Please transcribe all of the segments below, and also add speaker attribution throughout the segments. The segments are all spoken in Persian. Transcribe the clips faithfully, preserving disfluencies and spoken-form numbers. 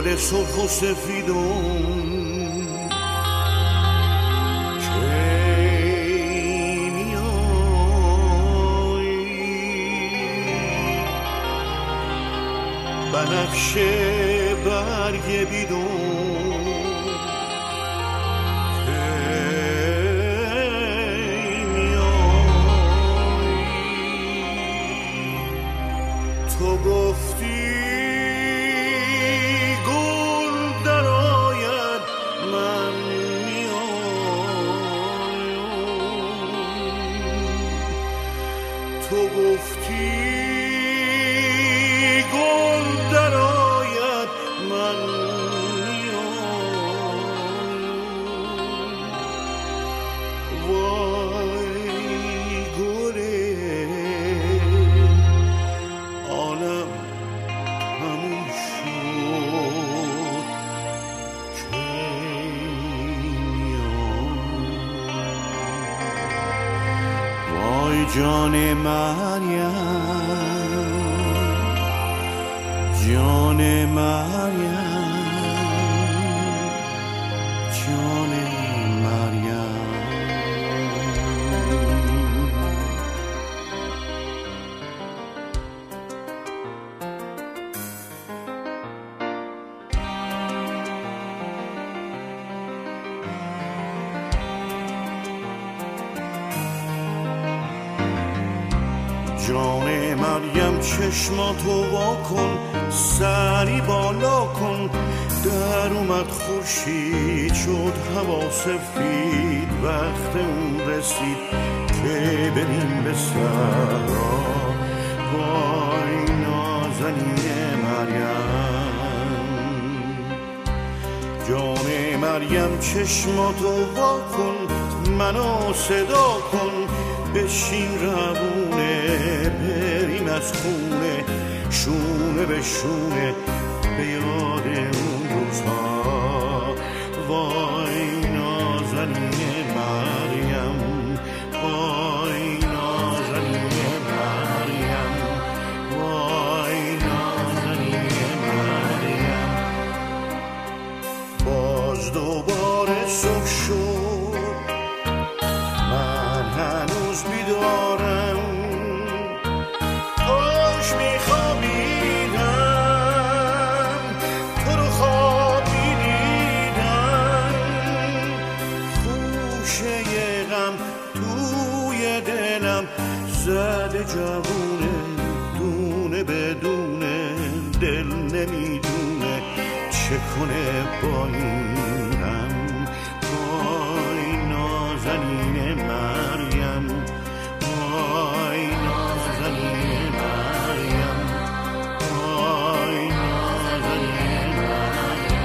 Speaker 1: گل سرخ و سفیدم بنفشه برگ بیدون کی میای تو گفتی گل درآید من میایم تو گفتی جان مریم جان مریم جان مریم جان مریم چشماتو وا کن سری بالا کن در اومد خورشید شد هوا سفید وقت اون رسید که بریم به صحرا وای نازنین مریم جان مریم چشماتو وا کن منو صدا کن بشین روونه بریم از خونه شونه به شونه به یاد اون روزها وای نازنین مریم وای نازنین مریم وای نازنین مریم باز دوباره صبح شد من هنوز بیدارم کاش میخوابیدم تو رو خواب میدیدم خوشه غم توی دلم زده جوونه دونه بدونه دل نمیدونه چه کنه با این غم وای نازنین مریم وای نازنین مریم وای نازنین مریم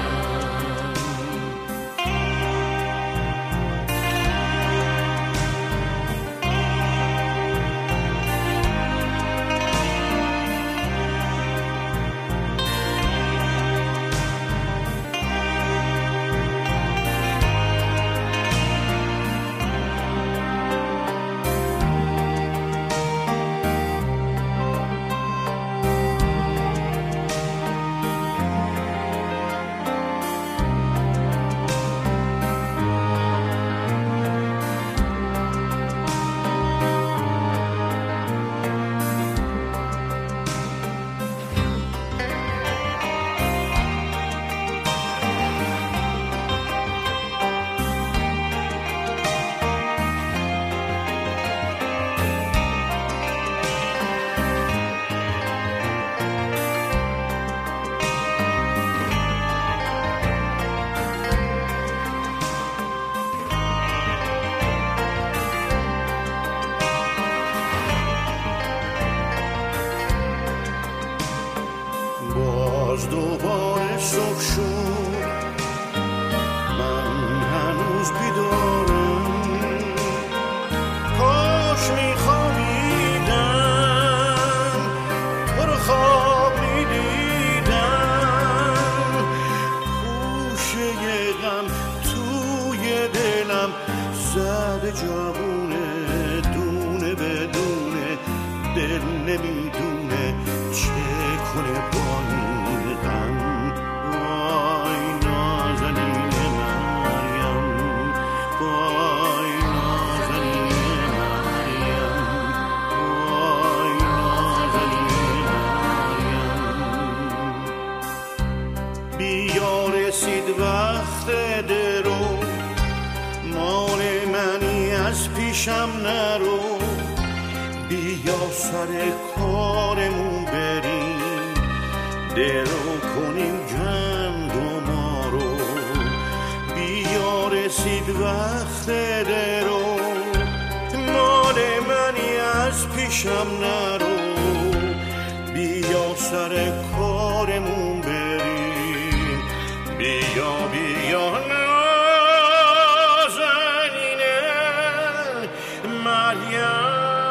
Speaker 1: باز دوباره صبح شد من هنوز بیدارم کاش میخوابیدم تو رو خواب میدیدم خوشه غم توی دلم زده جوونه دونه بدونه دل نمیدونه چه کنه با این غم رسید وقت درو، مال منی از پیشم نرو، بیا سر کارمون بریم، درو کنیم جنگ و ما رو. بیا رسید وقت درو، مال منی از پیشم نرو، بیا سر کارمون بریم، بیا بیا نازنینه مریم.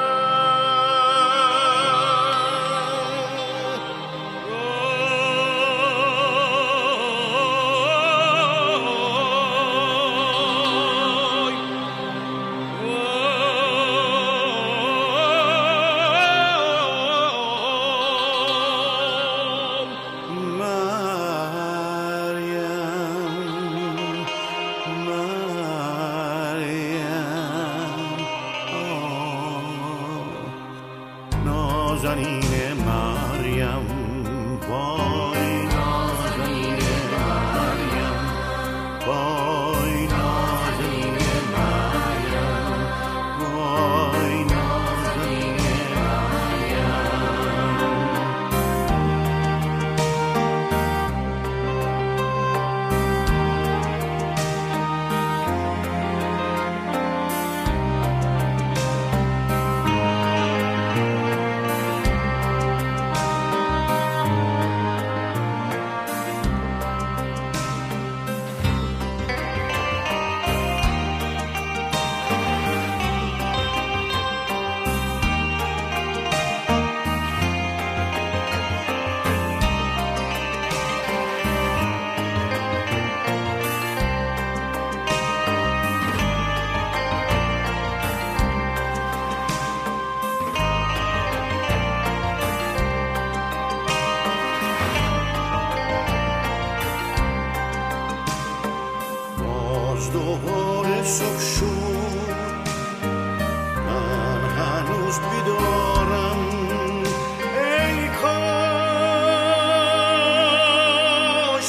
Speaker 1: نازنین مریم، وای نازنین مریم، وای نازنین مریم، وای نازنین دوباره صبح شد، من هنوز بیدارم، ای کاش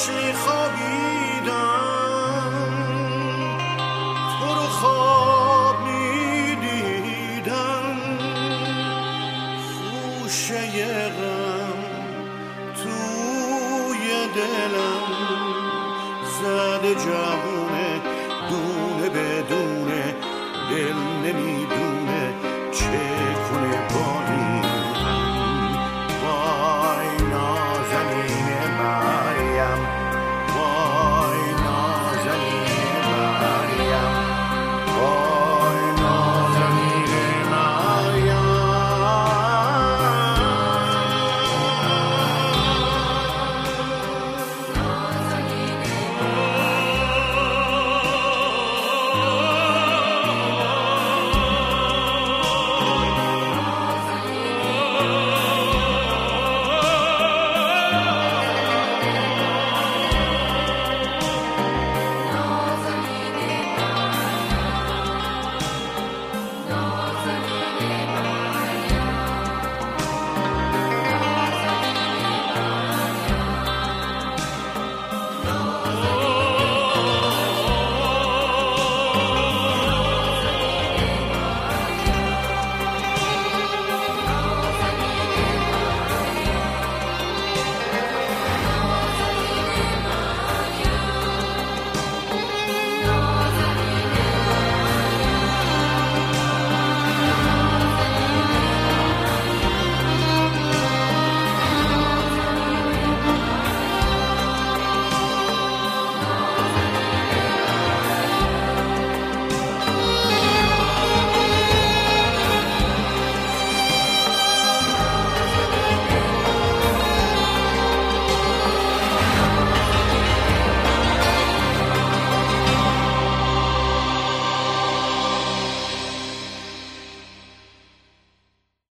Speaker 1: میخوابیدم، تو رو خواب میدیدم، خوشه غم توی دلم زده جوونه، دونه بدونه دل نمیدونه چه